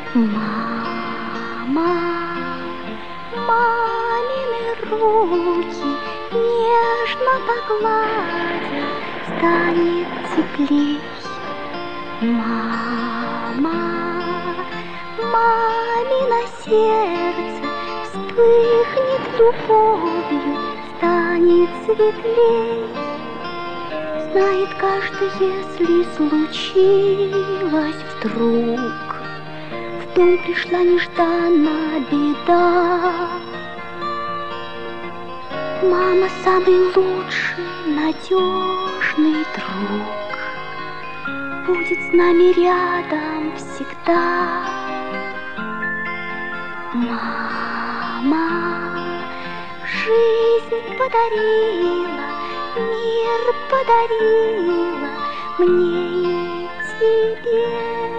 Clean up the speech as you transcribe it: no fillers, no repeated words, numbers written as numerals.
Мама, мамины руки нежно погладя, станет теплей. Мама, мамино сердце вспыхнет любовью, станет светлей. Знает каждый, если случилось вдруг, в дом пришла нежданно беда. Мама самый лучший, надежный друг, будет с нами рядом всегда. Мама жизнь подарила, мир подарила мне и тебе.